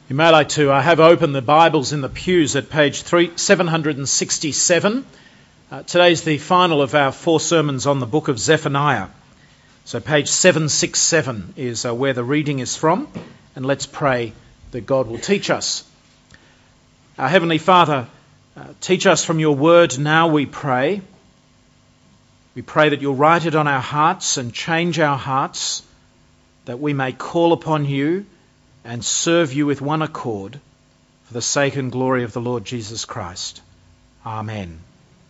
You may like to have open the Bibles in the pews at page 767. Today's the final of our 4 sermons on the book of Zephaniah. So page 767 is where the reading is from. And let's pray that God will teach us. Our Heavenly Father, teach us from your word now, we pray. We pray that you'll write it on our hearts and change our hearts, that we may call upon you and serve you with one accord for the sake and glory of the Lord Jesus Christ. Amen.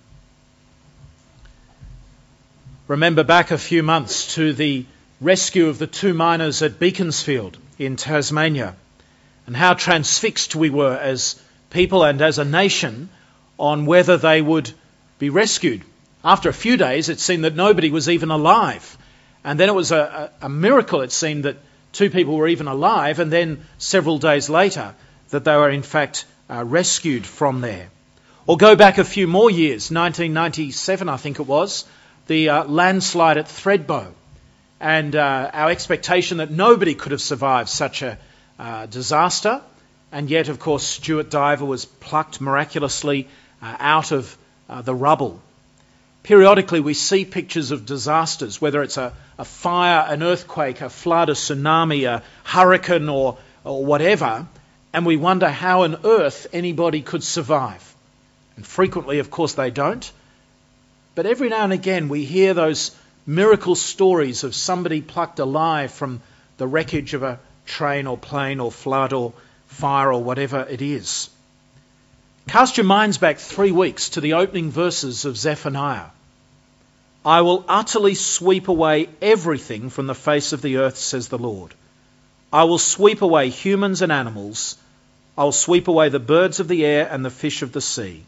Remember back a few months to the rescue of the 2 miners at Beaconsfield in Tasmania, and how transfixed we were as people and as a nation on whether they would be rescued. After a few days, it seemed that nobody was even alive. And then it was a miracle, it seemed, that 2 people were even alive, and then several days later that they were in fact rescued from there. Or go back a few more years, 1997 I think it was, the landslide at Thredbo, and our expectation that nobody could have survived such a disaster, and yet of course Stuart Diver was plucked miraculously out of the rubble. Periodically we see pictures of disasters, whether it's a fire, an earthquake, a flood, a tsunami, a hurricane or whatever, and we wonder how on earth anybody could survive. And frequently, of course, they don't. But every now and again we hear those miracle stories of somebody plucked alive from the wreckage of a train or plane or flood or fire or whatever it is. Cast your minds back 3 weeks to the opening verses of Zephaniah. I will utterly sweep away everything from the face of the earth, says the Lord. I will sweep away humans and animals. I will sweep away the birds of the air and the fish of the sea.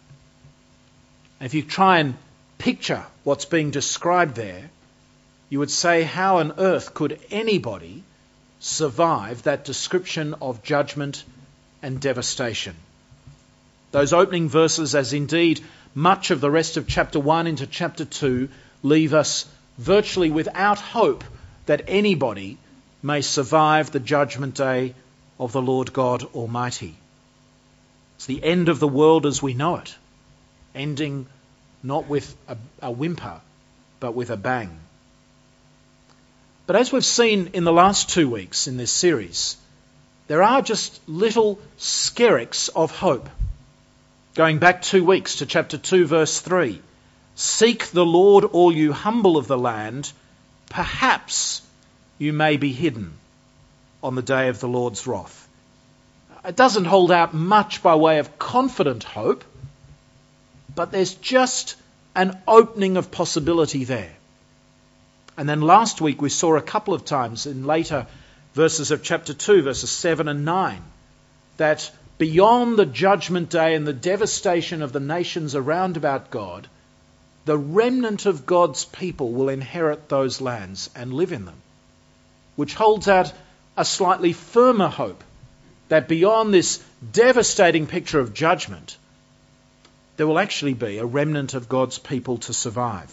If you try and picture what's being described there, you would say, how on earth could anybody survive that description of judgment and devastation? Those opening verses, as indeed much of the rest of chapter 1 into chapter 2, leave us virtually without hope that anybody may survive the judgment day of the Lord God Almighty. It's the end of the world as we know it, ending not with a whimper, but with a bang. But as we've seen in the last 2 weeks in this series, there are just little skerricks of hope. Going back 2 weeks to chapter 2, verse 3. Seek the Lord, all you humble of the land. Perhaps you may be hidden on the day of the Lord's wrath. It doesn't hold out much by way of confident hope, but there's just an opening of possibility there. And then last week we saw a couple of times in later verses of chapter 2, verses 7 and 9, that beyond the judgment day and the devastation of the nations around about God, the remnant of God's people will inherit those lands and live in them, which holds out a slightly firmer hope that beyond this devastating picture of judgment, there will actually be a remnant of God's people to survive.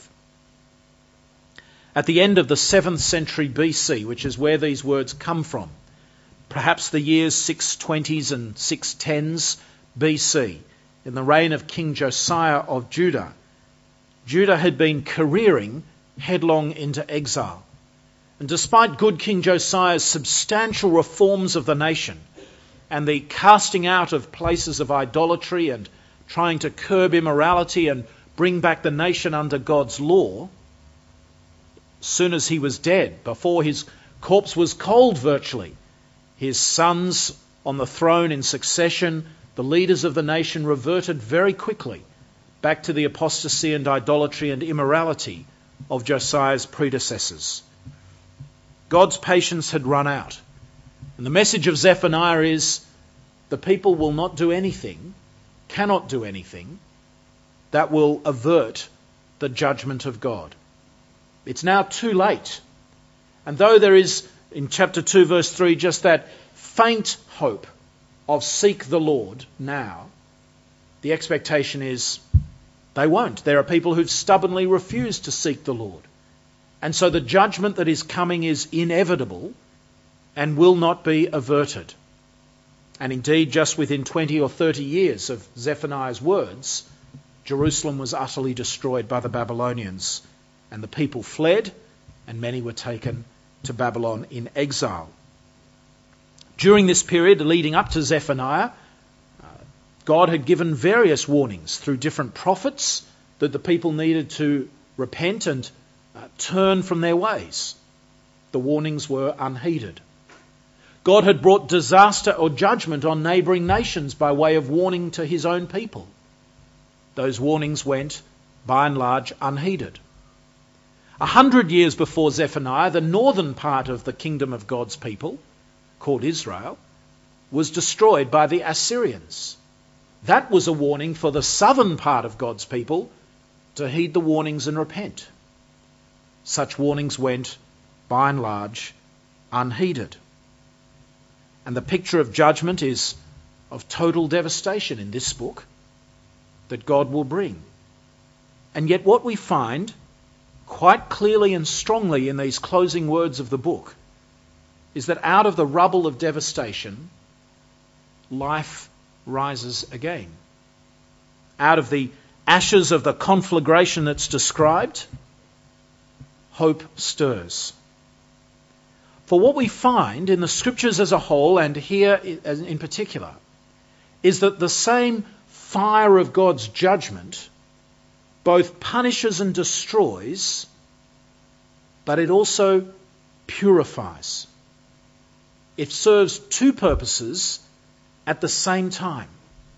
At the end of the 7th century BC, which is where these words come from, perhaps the years 620s and 610s BC, in the reign of King Josiah of Judah, Judah had been careering headlong into exile. And despite good King Josiah's substantial reforms of the nation and the casting out of places of idolatry and trying to curb immorality and bring back the nation under God's law, as soon as he was dead, before his corpse was cold virtually, his sons on the throne in succession, the leaders of the nation, reverted very quickly back to the apostasy and idolatry and immorality of Josiah's predecessors. God's patience had run out. And the message of Zephaniah is, the people will not do anything, cannot do anything, that will avert the judgment of God. It's now too late. And though there is, in chapter 2, verse 3, just that faint hope of seek the Lord now, the expectation is they won't. There are people who've stubbornly refused to seek the Lord. And so the judgment that is coming is inevitable and will not be averted. And indeed, just within 20 or 30 years of Zephaniah's words, Jerusalem was utterly destroyed by the Babylonians, and the people fled, and many were taken to Babylon in exile. During this period leading up to Zephaniah, God had given various warnings through different prophets that the people needed to repent and turn from their ways. The warnings were unheeded. God had brought disaster or judgment on neighbouring nations by way of warning to his own people. Those warnings went, by and large, unheeded. 100 years before Zephaniah, the northern part of the kingdom of God's people, called Israel, was destroyed by the Assyrians. That was a warning for the southern part of God's people to heed the warnings and repent. Such warnings went, by and large, unheeded. And the picture of judgment is of total devastation in this book that God will bring. And yet what we find quite clearly and strongly in these closing words of the book is that out of the rubble of devastation, life rises again. Out of the ashes of the conflagration that's described, hope stirs. For what we find in the scriptures as a whole, and here in particular, is that the same fire of God's judgment both punishes and destroys, but it also purifies. It serves two purposes at the same time.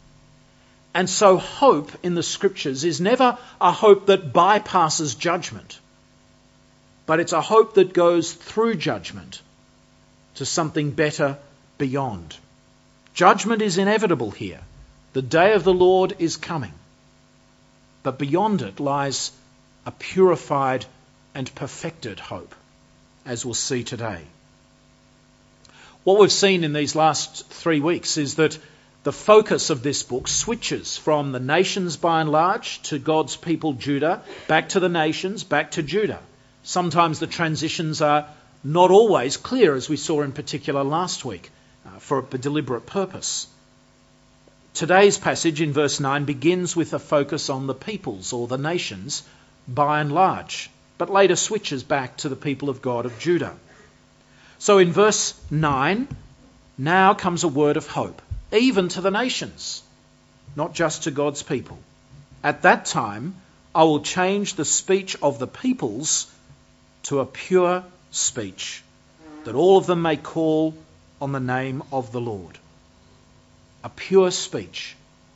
And so hope in the scriptures is never a hope that bypasses judgment, but it's a hope that goes through judgment to something better beyond. Judgment is inevitable here. The day of the Lord is coming. But beyond it lies a purified and perfected hope, as we'll see today. What we've seen in these last 3 weeks is that the focus of this book switches from the nations by and large to God's people Judah, back to the nations, back to Judah. Sometimes the transitions are not always clear, as we saw in particular last week, for a deliberate purpose. Today's passage in verse 9 begins with a focus on the peoples or the nations by and large, but later switches back to the people of God of Judah. So in verse 9, now comes a word of hope, even to the nations, not just to God's people. At that time, I will change the speech of the peoples to a pure speech, that all of them may call on the name of the Lord. A pure speech.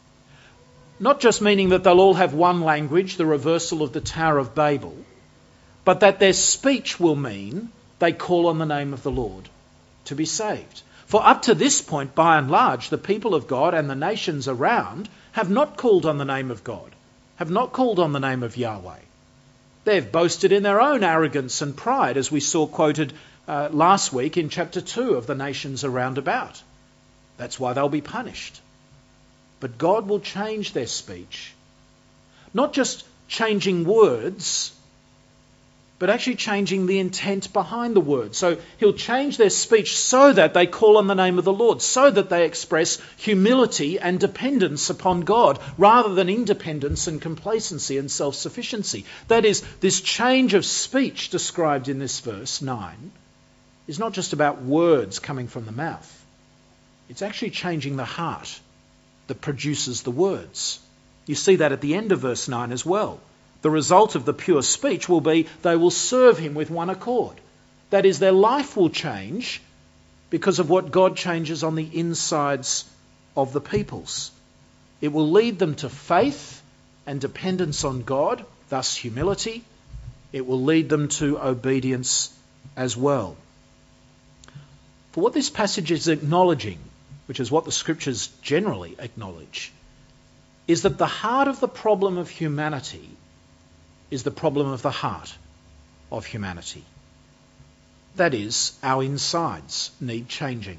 Not just meaning that they'll all have one language, the reversal of the Tower of Babel, but that their speech will mean they call on the name of the Lord to be saved. For up to this point, by and large, the people of God and the nations around have not called on the name of God, have not called on the name of Yahweh. They've boasted in their own arrogance and pride, as we saw quoted last week in chapter 2 of the nations around about. That's why they'll be punished. But God will change their speech. Not just changing words, but actually changing the intent behind the word. So he'll change their speech so that they call on the name of the Lord, so that they express humility and dependence upon God, rather than independence and complacency and self-sufficiency. That is, this change of speech described in this verse 9 is not just about words coming from the mouth. It's actually changing the heart that produces the words. You see that at the end of verse 9 as well. The result of the pure speech will be they will serve him with one accord. That is, their life will change because of what God changes on the insides of the peoples. It will lead them to faith and dependence on God, thus humility. It will lead them to obedience as well. For what this passage is acknowledging, which is what the scriptures generally acknowledge, is that the heart of the problem of humanity is the problem of the heart of humanity. That is, our insides need changing.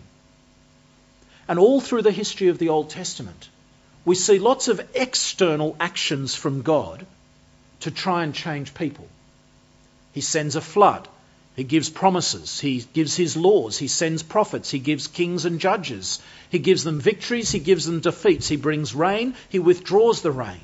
And all through the history of the Old Testament, we see lots of external actions from God to try and change people. He sends a flood. He gives promises, he gives his laws, he sends prophets, he gives kings and judges. He gives them victories, he gives them defeats. He brings rain, he withdraws the rain.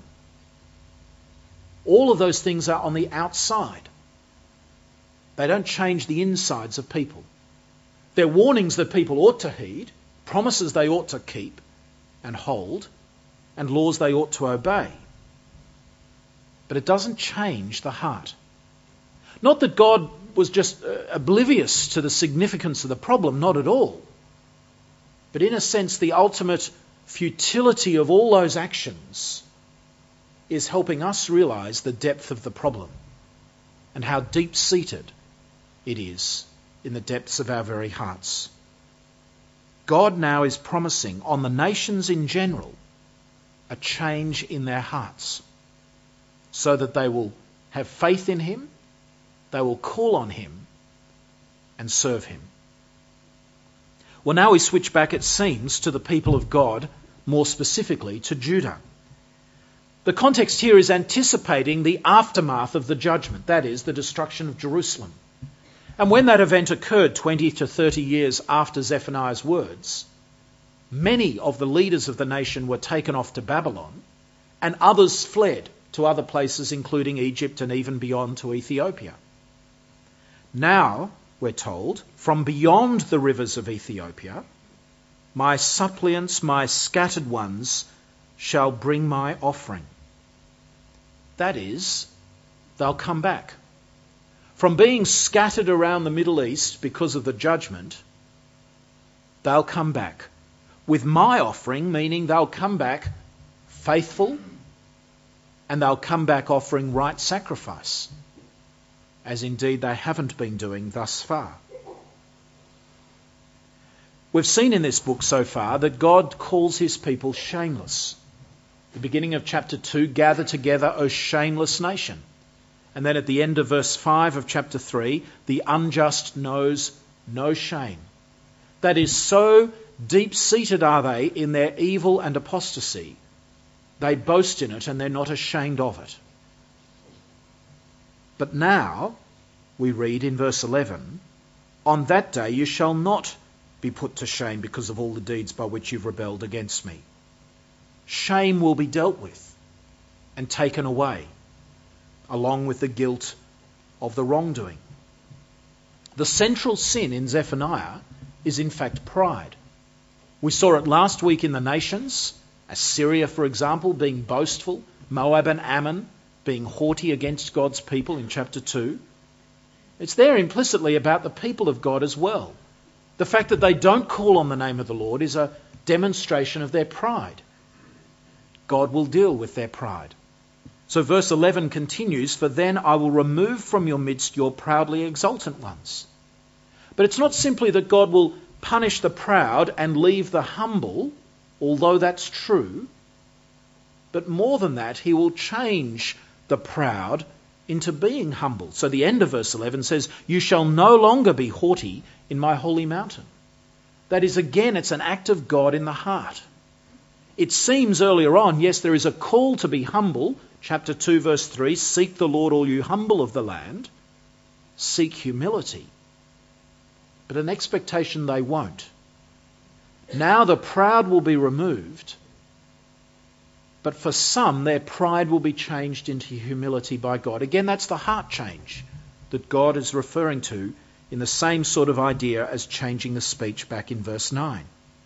All of those things are on the outside. They don't change the insides of people. They're warnings that people ought to heed, promises they ought to keep and hold, and laws they ought to obey. But it doesn't change the heart. Not that God was just oblivious to the significance of the problem, not at all. But in a sense, the ultimate futility of all those actions is helping us realise the depth of the problem and how deep-seated it is in the depths of our very hearts. God now is promising on the nations in general a change in their hearts so that they will have faith in him, they will call on him and serve him. Well, now we switch back, it seems, to the people of God, more specifically to Judah. The context here is anticipating the aftermath of the judgment, that is, the destruction of Jerusalem. And when that event occurred 20 to 30 years after Zephaniah's words, many of the leaders of the nation were taken off to Babylon, and others fled to other places, including Egypt and even beyond to Ethiopia. Now, we're told, from beyond the rivers of Ethiopia, my suppliants, my scattered ones, shall bring my offering. That is, they'll come back. From being scattered around the Middle East because of the judgment, they'll come back. With my offering, meaning they'll come back faithful and they'll come back offering right sacrifice, as indeed they haven't been doing thus far. We've seen in this book so far that God calls his people shameless. The beginning of chapter 2, gather together, O shameless nation. And then at the end of verse 5 of chapter 3, the unjust knows no shame. That is, so deep-seated are they in their evil and apostasy, they boast in it and they're not ashamed of it. But now, we read in verse 11, on that day you shall not be put to shame because of all the deeds by which you've rebelled against me. Shame will be dealt with and taken away, along with the guilt of the wrongdoing. The central sin in Zephaniah is in fact pride. We saw it last week in the nations, Assyria, for example, being boastful, Moab and Ammon being haughty against God's people in chapter 2. It's there implicitly about the people of God as well. The fact that they don't call on the name of the Lord is a demonstration of their pride. God will deal with their pride. So verse 11 continues, for then I will remove from your midst your proudly exultant ones. But it's not simply that God will punish the proud and leave the humble, although that's true, but more than that, he will change the proud into being humble. So the end of verse 11 says, you shall no longer be haughty in my holy mountain. That is, again, it's an act of God in the heart. It seems earlier on, yes, there is a call to be humble. Chapter 2, verse 3, seek the Lord, all you humble of the land. Seek humility. But an expectation they won't. Now the proud will be removed, but for some, their pride will be changed into humility by God. Again, that's the heart change that God is referring to in the same sort of idea as changing the speech back in verse 9.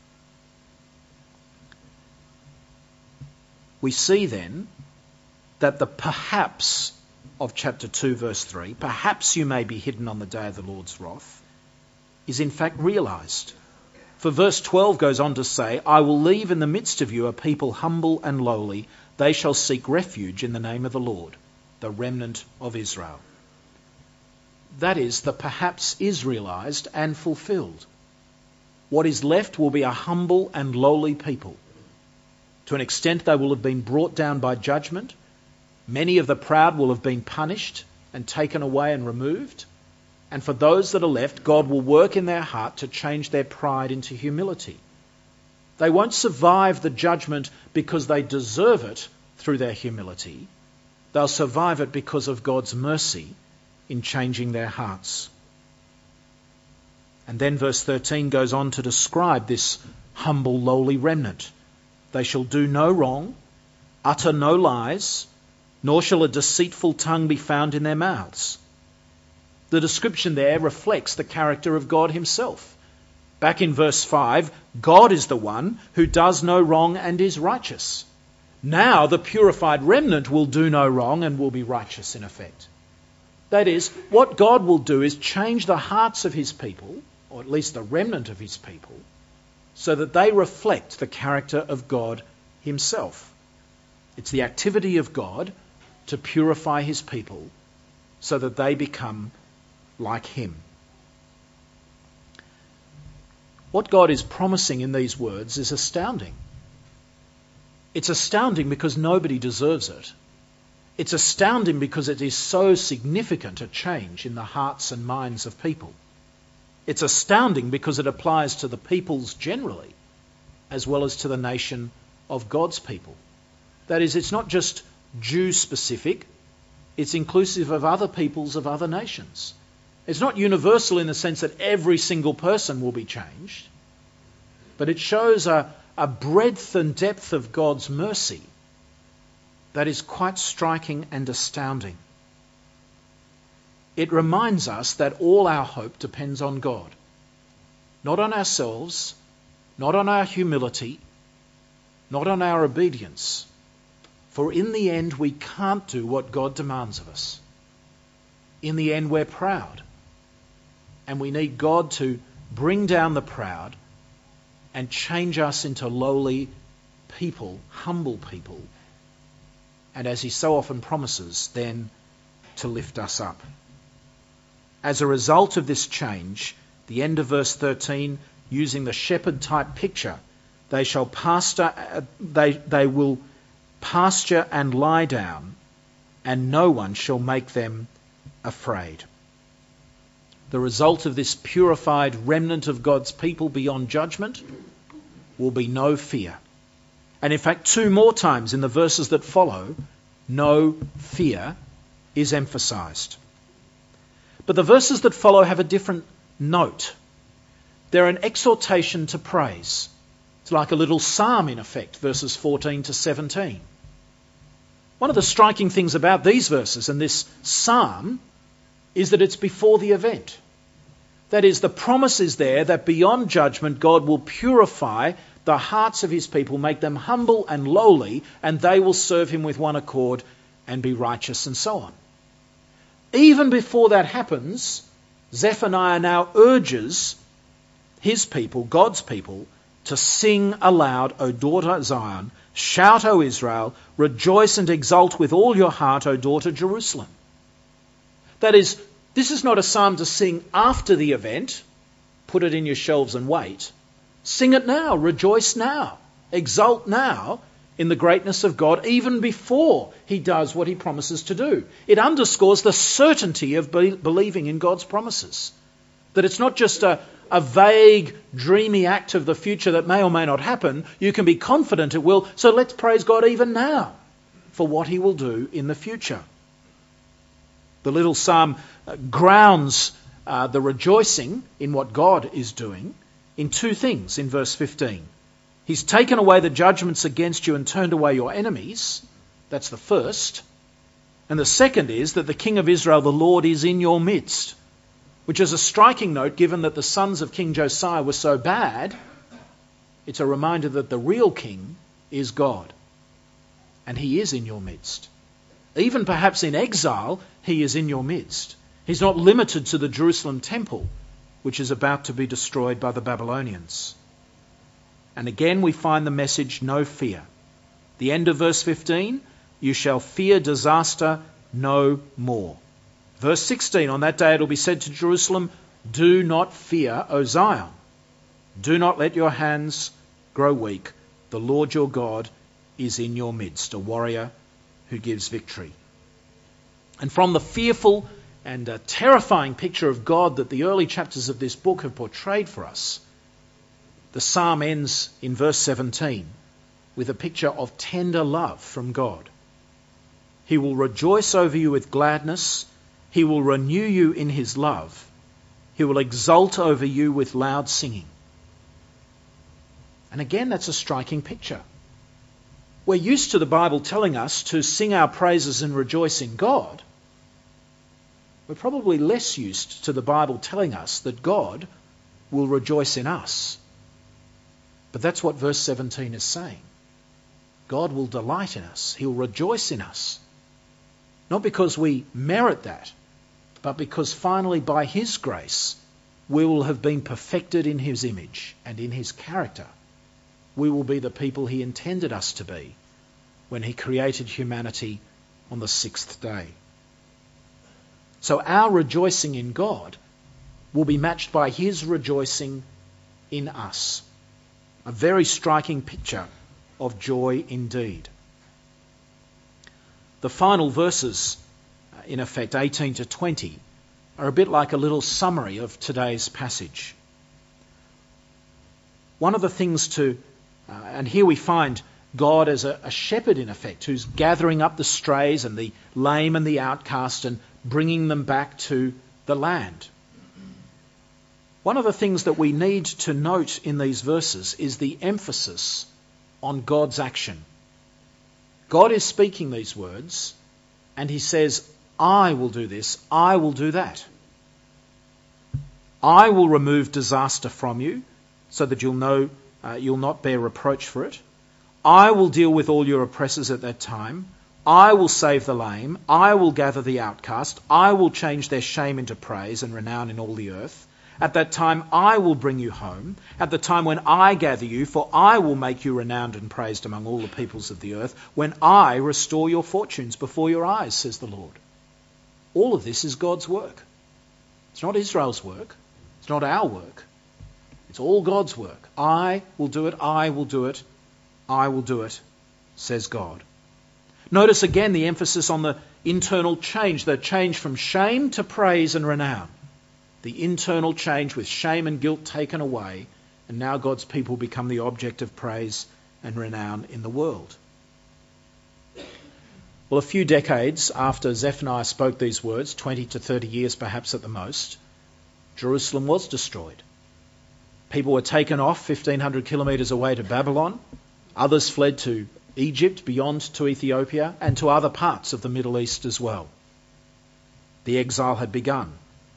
We see then that the perhaps of chapter 2, verse 3, perhaps you may be hidden on the day of the Lord's wrath, is in fact realised. For verse 12 goes on to say, I will leave in the midst of you a people humble and lowly. They shall seek refuge in the name of the Lord, the remnant of Israel. That is, the perhaps is realised and fulfilled. What is left will be a humble and lowly people. To an extent, they will have been brought down by judgment. Many of the proud will have been punished and taken away and removed. And for those that are left, God will work in their heart to change their pride into humility. They won't survive the judgment because they deserve it through their humility. They'll survive it because of God's mercy in changing their hearts. And then verse 13 goes on to describe this humble, lowly remnant. They shall do no wrong, utter no lies, nor shall a deceitful tongue be found in their mouths. The description there reflects the character of God himself. Back in verse 5, God is the one who does no wrong and is righteous. Now the purified remnant will do no wrong and will be righteous in effect. That is, what God will do is change the hearts of his people, or at least the remnant of his people, so that they reflect the character of God himself. It's the activity of God to purify his people so that they become like him. What God is promising in these words is astounding. It's astounding because nobody deserves it. It's astounding because it is so significant a change in the hearts and minds of people. It's astounding because it applies to the peoples generally, as well as to the nation of God's people. That is, it's not just Jew-specific, it's inclusive of other peoples of other nations. It's not universal in the sense that every single person will be changed, but it shows a breadth and depth of God's mercy that is quite striking and astounding. It reminds us that all our hope depends on God, not on ourselves, not on our humility, not on our obedience. For in the end, we can't do what God demands of us. In the end, we're proud. And we need God to bring down the proud and change us into lowly people, humble people. And as he so often promises, then to lift us up. As a result of this change, the end of verse 13, using the shepherd-type picture, they will pasture and lie down, and no one shall make them afraid. The result of this purified remnant of God's people beyond judgment will be no fear. And in fact, 2 more times in the verses that follow, no fear is emphasized. But the verses that follow have a different note. They're an exhortation to praise. It's like a little psalm in effect, verses 14 to 17. One of the striking things about these verses and this psalm is that it's before the event. That is, the promise is there that beyond judgment, God will purify the hearts of his people, make them humble and lowly, and they will serve him with one accord and be righteous and so on. Even before that happens, Zephaniah now urges his people, God's people, to sing aloud, O daughter Zion, shout, O Israel, rejoice and exult with all your heart, O daughter Jerusalem. That is, this is not a psalm to sing after the event, put it in your shelves and wait. Sing it now, rejoice now, exult now in the greatness of God, even before he does what he promises to do. It underscores the certainty of believing in God's promises. That it's not just a vague, dreamy act of the future that may or may not happen. You can be confident it will. So let's praise God even now for what he will do in the future. The little psalm grounds the rejoicing in what God is doing in 2 things in verse 15. He's taken away the judgments against you and turned away your enemies. That's the first. And the second is that the King of Israel, the Lord, is in your midst, which is a striking note given that the sons of King Josiah were so bad. It's a reminder that the real king is God, and he is in your midst. Even perhaps in exile, he is in your midst. He's not limited to the Jerusalem temple, which is about to be destroyed by the Babylonians. And again we find the message, no fear. The end of verse 15, you shall fear disaster no more. Verse 16, on that day it will be said to Jerusalem, do not fear, O Zion. Do not let your hands grow weak. The Lord your God is in your midst, a warrior who gives victory. And from the fearful and terrifying picture of God that the early chapters of this book have portrayed for us, the psalm ends in verse 17 with a picture of tender love from God. He will rejoice over you with gladness. He will renew you in his love. He will exult over you with loud singing. And again, that's a striking picture. We're used to the Bible telling us to sing our praises and rejoice in God. We're probably less used to the Bible telling us that God will rejoice in us. But that's what verse 17 is saying. God will delight in us. He'll rejoice in us. Not because we merit that, but because finally by his grace we will have been perfected in his image and in his character. We will be the people he intended us to be when he created humanity on the sixth day. So our rejoicing in God will be matched by his rejoicing in us. A very striking picture of joy indeed. The final verses, in effect 18 to 20, are a bit like a little summary of today's passage. One of the things and here we find God as a shepherd in effect, who's gathering up the strays and the lame and the outcast and bringing them back to the land. One of the things that we need to note in these verses is the emphasis on God's action. God is speaking these words and he says, I will do this, I will do that. I will remove disaster from you so that you'll know you'll not bear reproach for it. I will deal with all your oppressors at that time. I will save the lame. I will gather the outcast. I will change their shame into praise and renown in all the earth. At that time I will bring you home. At the time when I gather you, for I will make you renowned and praised among all the peoples of the earth, when I restore your fortunes before your eyes, says the Lord. All of this is God's work. It's not Israel's work. It's not our work. It's all God's work. I will do it. I will do it. I will do it, says God. Notice again the emphasis on the internal change, the change from shame to praise and renown. The internal change with shame and guilt taken away, and now God's people become the object of praise and renown in the world. Well, a few decades after Zephaniah spoke these words, 20 to 30 years perhaps at the most, Jerusalem was destroyed. People were taken off 1,500 kilometres away to Babylon. Others fled to Egypt, beyond to Ethiopia, and to other parts of the Middle East as well. The exile had begun.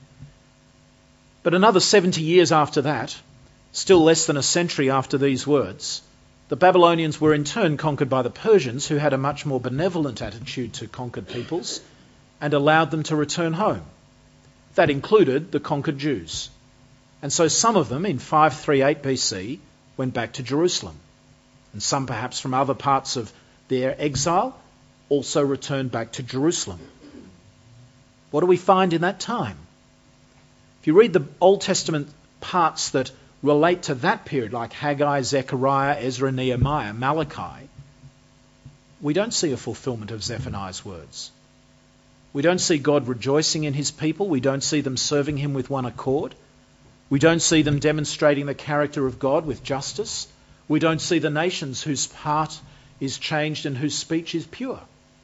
But another 70 years after that, still less than a century after these words, the Babylonians were in turn conquered by the Persians, who had a much more benevolent attitude to conquered peoples and allowed them to return home. That included the conquered Jews. And so some of them in 538 BC went back to Jerusalem. And some perhaps from other parts of their exile also returned back to Jerusalem. What do we find in that time? If you read the Old Testament parts that relate to that period, like Haggai, Zechariah, Ezra, Nehemiah, Malachi, we don't see a fulfillment of Zephaniah's words. We don't see God rejoicing in his people. We don't see them serving him with one accord. We don't see them demonstrating the character of God with justice. We don't see the nations whose heart is changed and whose speech is pure.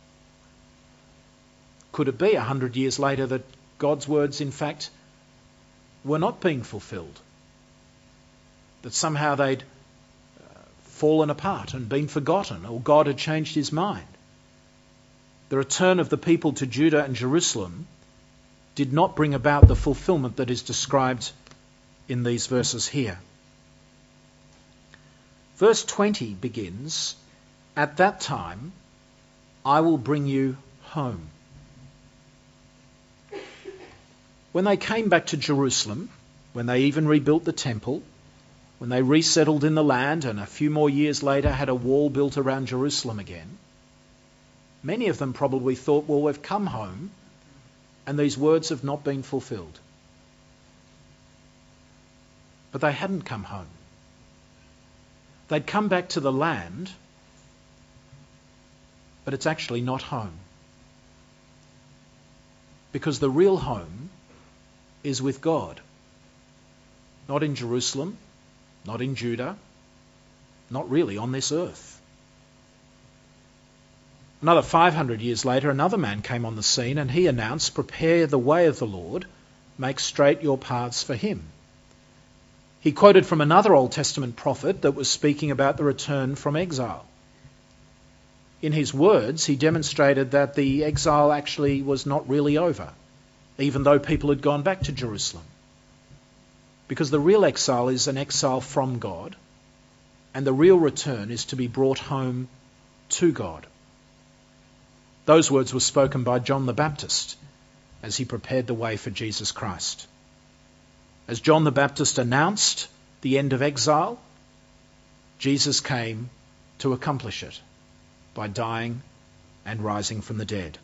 Could it be 100 years later that God's words, in fact, were not being fulfilled? That somehow they'd fallen apart and been forgotten, or God had changed his mind? The return of the people to Judah and Jerusalem did not bring about the fulfillment that is described in these verses here. Verse 20 begins, "At that time I will bring you home." When they came back to Jerusalem, when they even rebuilt the temple, when they resettled in the land and a few more years later had a wall built around Jerusalem again, many of them probably thought, well, we've come home and these words have not been fulfilled. But they hadn't come home. They'd come back to the land, but it's actually not home. Because the real home is with God. Not in Jerusalem, not in Judah, not really on this earth. Another 500 years later, another man came on the scene and he announced, "Prepare the way of the Lord, make straight your paths for him. He quoted from another Old Testament prophet that was speaking about the return from exile. In his words, he demonstrated that the exile actually was not really over, even though people had gone back to Jerusalem. Because the real exile is an exile from God, and the real return is to be brought home to God. Those words were spoken by John the Baptist as he prepared the way for Jesus Christ. As John the Baptist announced the end of exile, Jesus came to accomplish it by dying and rising from the dead.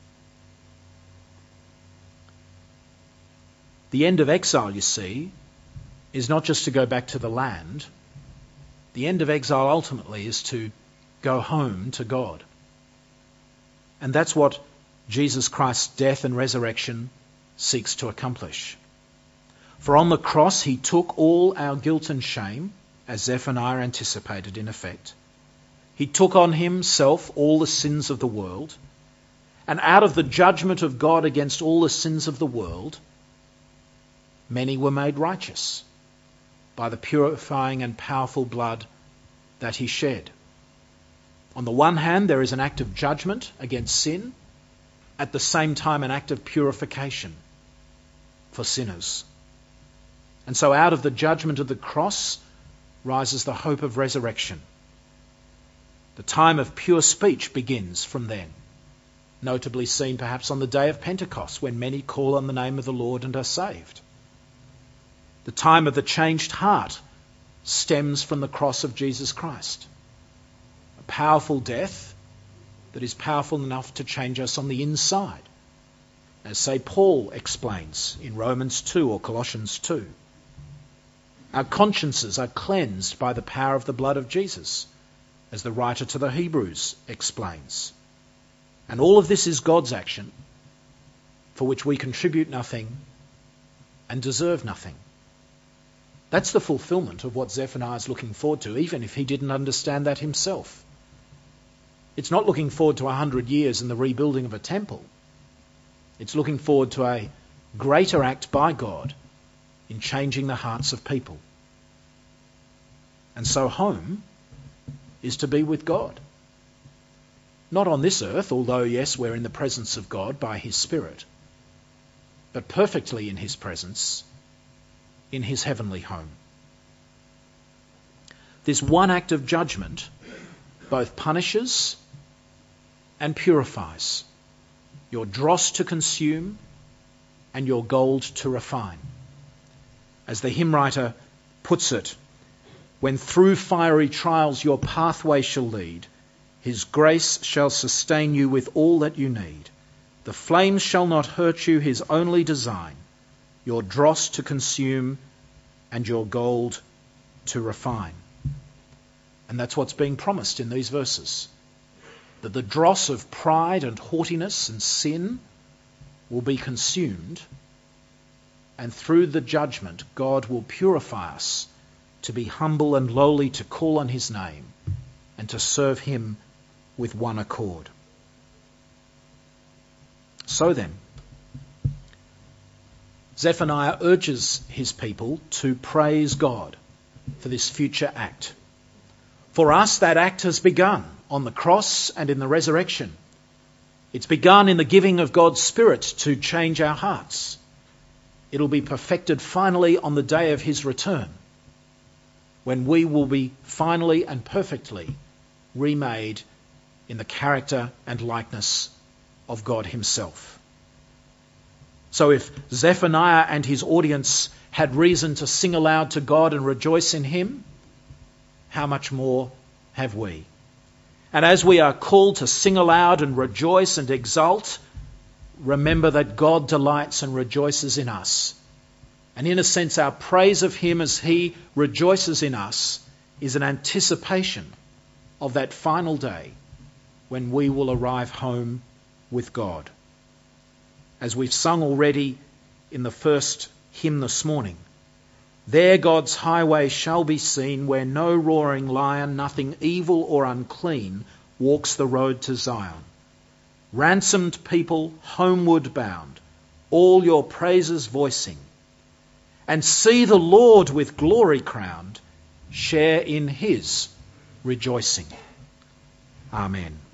The end of exile, you see, is not just to go back to the land. The end of exile ultimately is to go home to God. And that's what Jesus Christ's death and resurrection seeks to accomplish. For on the cross he took all our guilt and shame, as Zephaniah anticipated in effect. He took on himself all the sins of the world, and out of the judgment of God against all the sins of the world, many were made righteous by the purifying and powerful blood that he shed. On the one hand, there is an act of judgment against sin, at the same time an act of purification for sinners. And so out of the judgment of the cross rises the hope of resurrection. The time of pure speech begins from then, notably seen perhaps on the day of Pentecost, when many call on the name of the Lord and are saved. The time of the changed heart stems from the cross of Jesus Christ. A powerful death that is powerful enough to change us on the inside, as St. Paul explains in Romans 2 or Colossians 2. Our consciences are cleansed by the power of the blood of Jesus, as the writer to the Hebrews explains. And all of this is God's action, for which we contribute nothing and deserve nothing. That's the fulfillment of what Zephaniah is looking forward to, even if he didn't understand that himself. It's not looking forward to 100 years and the rebuilding of a temple. It's looking forward to a greater act by God in changing the hearts of people. And so home is to be with God. Not on this earth, although yes, we're in the presence of God by his Spirit, but perfectly in his presence, in his heavenly home. This one act of judgment both punishes and purifies, your dross to consume and your gold to refine. As the hymn writer puts it, when through fiery trials your pathway shall lead, his grace shall sustain you with all that you need. The flames shall not hurt you, his only design, your dross to consume and your gold to refine. And that's what's being promised in these verses. That the dross of pride and haughtiness and sin will be consumed, and through the judgment God will purify us to be humble and lowly, to call on his name and to serve him with one accord. So then, Zephaniah urges his people to praise God for this future act. For us, that act has begun on the cross and in the resurrection. It's begun in the giving of God's Spirit to change our hearts. It'll be perfected finally on the day of his return, when we will be finally and perfectly remade in the character and likeness of God himself. So if Zephaniah and his audience had reason to sing aloud to God and rejoice in him, how much more have we? And as we are called to sing aloud and rejoice and exult, remember that God delights and rejoices in us. And in a sense, our praise of him as he rejoices in us is an anticipation of that final day when we will arrive home with God. As we've sung already in the first hymn this morning, there God's highway shall be seen, where no roaring lion, nothing evil or unclean, walks the road to Zion. Ransomed people, homeward bound, all your praises voicing, and see the Lord with glory crowned, share in his rejoicing. Amen.